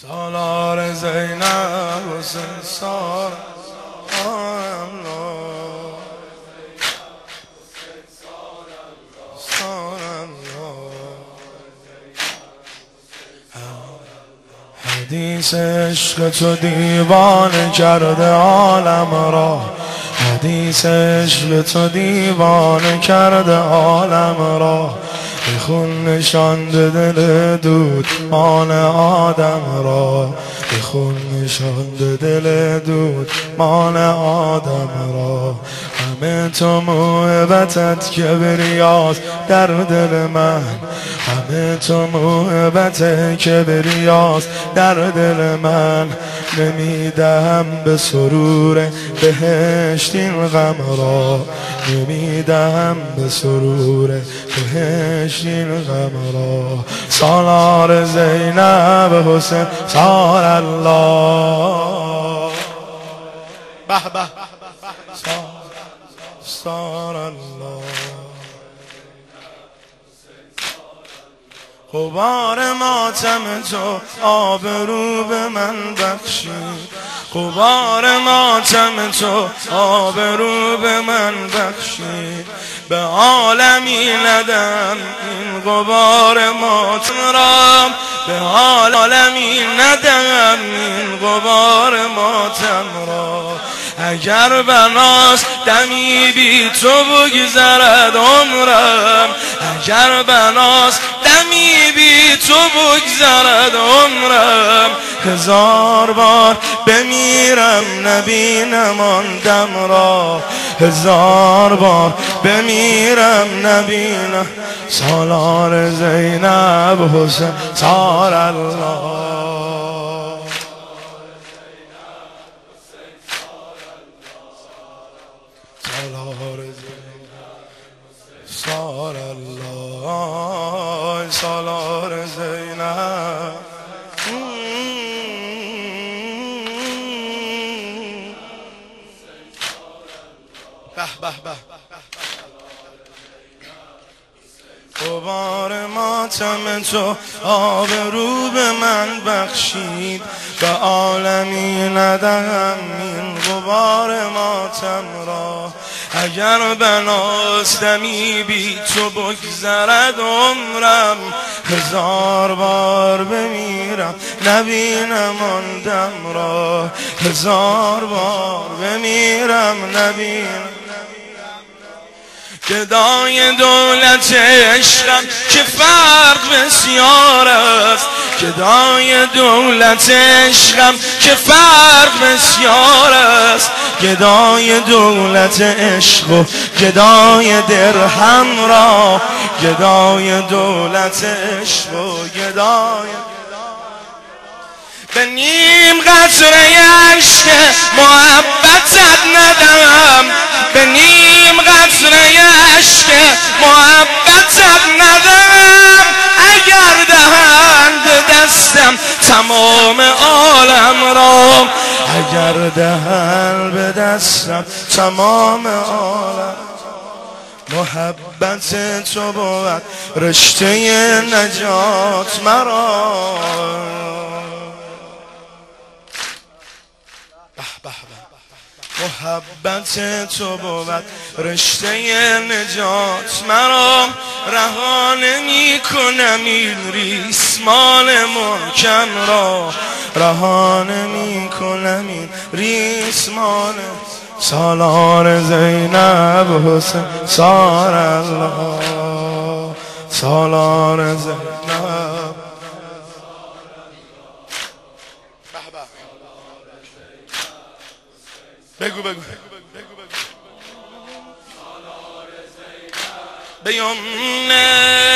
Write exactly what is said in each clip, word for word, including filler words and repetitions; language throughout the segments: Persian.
سالار زینب حسین سالار حدیث عشق تو دیوانه کرده عالم را، حدیث عشق تو دیوانه کرده عالم را، به خون نشانده دل دود مان آدم را، به خون نشانده دل دود مان آدم را. همه تو محبتت کبریاست در دل من، همه تو محبت کبریاست در دل من. نمیدهم به سرور بهشت این غم را، نمیدهم به سرور بهشت این غم را. سالار زینب حسین سال الله، به به سال الله. غبار ماتم تو آبرو به من بخشید، غبار ماتم تو آبرو به من بخشید. به عالمی ندم این غبار ماتم را، به عالمی ندم این غبار ماتم را. اگر بناست دمی بی تو بگذرد عمرم، اگر بناست دمی بی تو بگذرد عمرم. هزار بار بمیرم نبینم آن دم را، هزار بار بمیرم نبینم. سالار زینب حسین سال الله، سالار الله، سالار زینب. به به به غبار ماتم تو آبرو به من بخشید، به عالمی ندهم این غبار ماتم را. اگر بناست دمی بی تو بگذرد عمرم، هزار بار بمیرم نبینم آن دم را، هزار بار بمیرم نبینم. گدای دولت عشقم که فرق بسیار است، گدای دولت عشقم که فرق بسیار است. گدای دولت عشق و گدای درهم را، گدای دولت عشق و گدای به نیم قطره عشق محبتت ندم، به نیم قطره عشق محبتت ندم. اگر دهند دستم تمام عالم را، اگر دهند به دستم تمام عالم. محبت تو بود رشته نجات مرا، محبت تو بود رشته نجات مرا. رها نمی کنم این ریسمان محکم را، رها نمی کنم این ریسمان. سالار زینب حسین سال الله، سالار زینب. بگو بگو بیمنه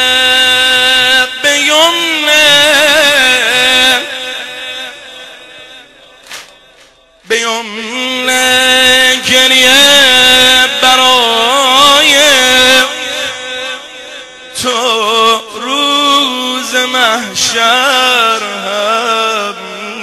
بیمنه بیمنه گریه برای تو روز محشر هم.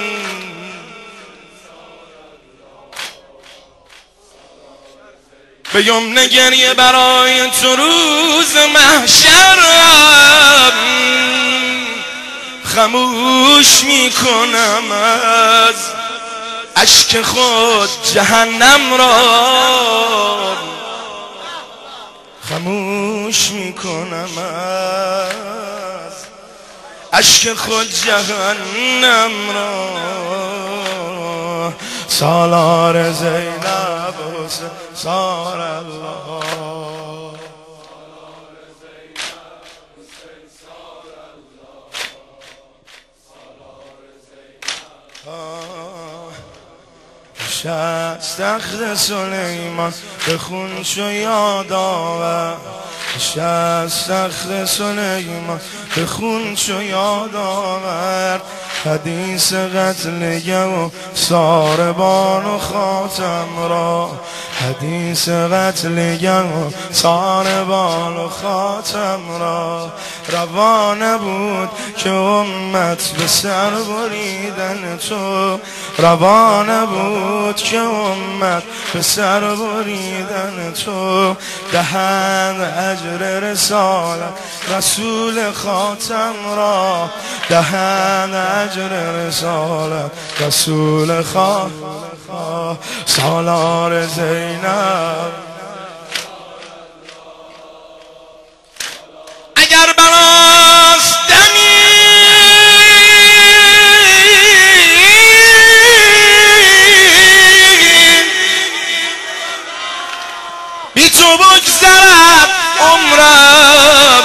به یمن گریه برای تو روز محشرم. خاموش میکنم از اشک خود جهنم را، خاموش میکنم از اشک خود جهنم را. سالار زینب حسین سار الله، شست تخت سلیمان به خون شو یاد آور، شست تخت سلیمان به خون شو یاد آور. حدیث قتل و ساربان و خاتم را، حدیث قتل و ساربان و خاتم را. روانه بود که امت به سر بریدن تو، روانه بود که امت به سر بریدن تو. دهند اجر رسالت رسول خاتم را، دهند اجر رسالت رسول خاتم. سالار زینب اگر براست دمی بی تو بگذرد عمرم،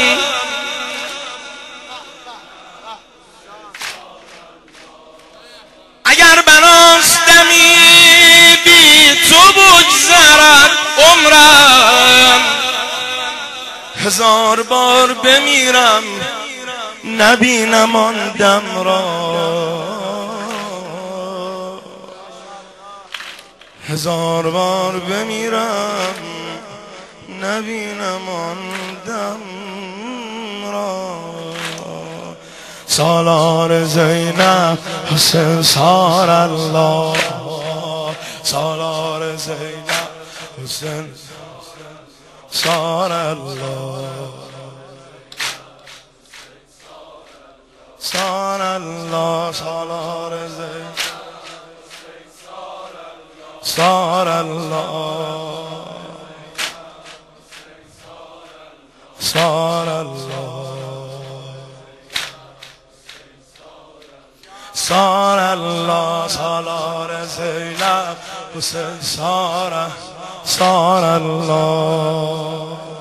اگر براست دمی بی تو بگذرد عمرم. هزار بار بمیرم نبینم آن دم را، هزار بار بمیرم نبینم آن دم را. سالار زینب حسین سار الله، سالار زینب حسین سار الله، سار الله. سالار زینب سار الله، سار الله، سار الله. سالار زینب حسین سار سار الله.